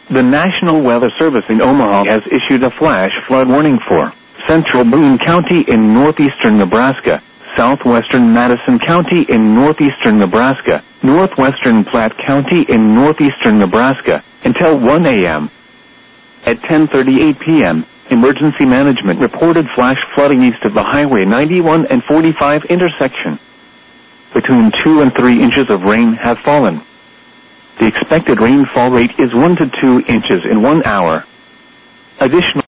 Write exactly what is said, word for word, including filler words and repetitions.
The National Weather Service in Omaha has issued a flash flood warning for central Boone County in northeastern Nebraska, southwestern Madison County in northeastern Nebraska, northwestern Platte County in northeastern Nebraska, until one a m At ten thirty-eight p m, Emergency Management reported flash flooding east of the Highway ninety-one and forty-five intersection. Between two and three inches of rain have fallen. The expected rainfall rate is one to two inches in one hour. Additional